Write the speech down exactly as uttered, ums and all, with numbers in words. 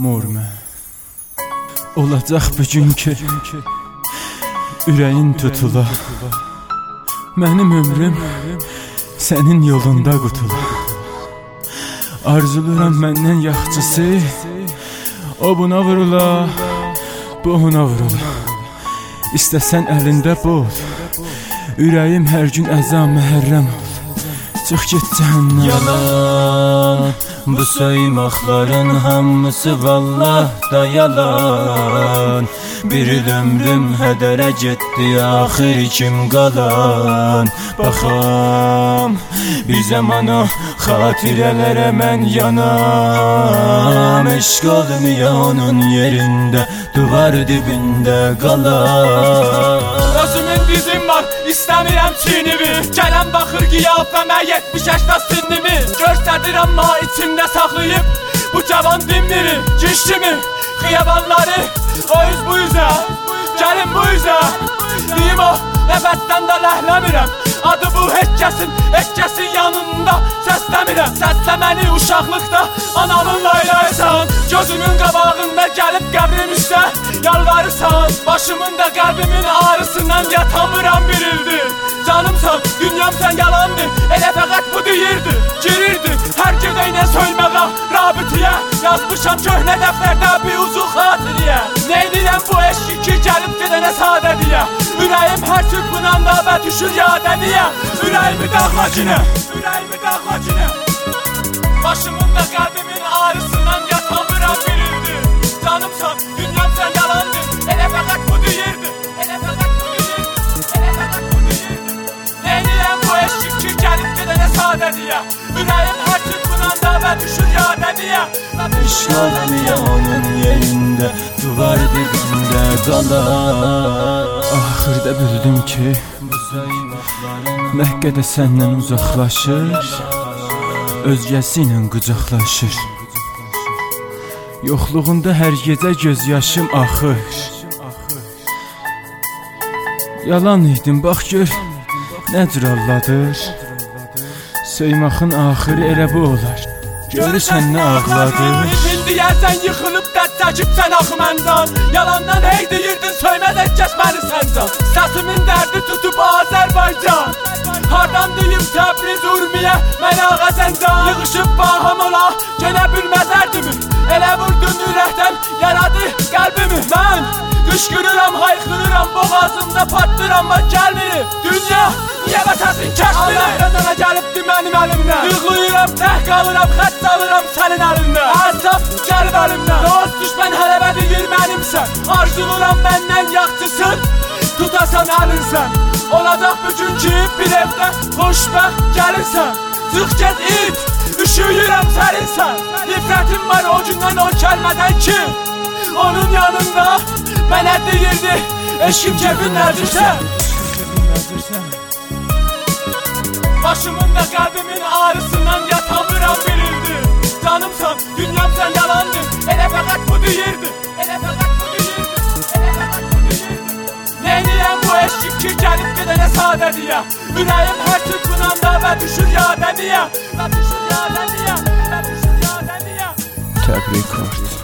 Mor mən. Olacaq bu gün ki ürəyin tutula, mənim ömrüm sənin yolunda qutula. Arzuluram məndən yaxçısı, o buna vurula, bu ona vurula. İstəsən əlində bol, ürəyim hər gün əza məhərrəm ol. Çıx get cəhənnəm. Yalan, bu söymaqların hamısı vallah da yalan. Bir il ömrüm hədərə getdi, axır kim qalan. Baxam, bir zaman o xatirələrə mən yanam. Eşq olmuyor onun yerində, duvar dibində qalan. Özümün dizim var, istəmirəm çiynimi. Gələn baxır qiyafəmə yetmiş əşdad sinnimi. Görsədir amma içimdə saxlayıb bu cavan dinmiri, kişimi, xiyabanları. O üz bu üzə, gəlin bu üzə. Deyim o, nəfəsdən də ləhləmirəm. Adı bu heç kəsin, heç kəsin yanında səsləmirəm. Səsləməni uşaqlıqda anamınla eləyəsən. Gözümün qabağında gəlib qəbrim üstə yalvarırsan. Başımın da qəlbimin ağrısından yatamıram bir ildir. Canımsan, dünyamsan yalandır, elə fəqət bu deyirdi. Girirdi, hər gedəynə söyləməğa, rabitiyə. Yazmışam köhnə dəftərdə bir uzun xatiriyə. Neynirəm bu eşki ki, gəlib gedənə sadədiyə. Ürəyim hər çırpınanda və düşür yadəniyə. Ürəyimi dağla kinə, ürəyimi dağla kinə. Başımın da qəlbimin ağrısından yatamıram bir ildir. Canımsan, dünyamsan yalandır, elə fəqət bu deyirdi. Elə fəqət bu deyirdi, elə fəqət bu deyirdi. Neynirəm bu eşki ki, gəlib gedənə sadədiyə. Ürəyim hər çırpınanda və düşür yadəniyə. Eşq olmuyor onun yerində, duvar dibində qalan. Axırda bildim ki Məkkədə səndən uzaqlaşır, özgəsi ilə qucaqlaşır. Yoxluğunda hər gecə göz yaşım axır. Yalan idim, bax gör nə cür alladır. Söyməxin axırı elə bu olar, görürsən nə ağladır. İpin deyərsən yıxılıb dərd çəkibsən axı məndən. Yalandan hey deyirdin, söymədən kəsməli səndən. Səsimin dərdi tutub Azərbaycan. Hardan deyim Təbriz Urmiyə, mənə Ağazəncan. Yığışıb baham ola, genə bilməz ərdimi. Elə vurdun ürəkdən, yaradı qəlbimi. Mən qışqırıram, hayxırıram, boğazımda patlıram, bax gəlmir. Dünya, niyə vətəsin kəsmini? Allah qazana gəlibdi mənim əlimdən. Yığlayıram, təh qalıram, xət salıram sənin əlindən. Əsaf gəlib əlimdən, dost düşmən hələbə deyir mənimsən. Arzuluram məndən yaxçısın, tutasan əlinsən. Olacaq bugün ki bir evdə xoşbəxt gəlirsən. Çıx get it, üşüyürəm sərinsən. Nifrətim var o gündən o kəlmədən ki onun yanında mənə deyirdi, eşkim kefin nəzirsən. Başımın da qəlbimin ağrısından yatamıram bir ildir. Canımsan, dünyamsan yalandır, elə fəqət bu deyirdi. Elə fəqət bu deyirdi, elə fəqət bu deyirdi. Neynirəm bu eşkim ki gəlib gedənə sadədiyə. Ürəyim hər çırpınanda və düşür yadəniyə. Və düşür yadəniyə, və düşür yadəniyə. Təbrik ort.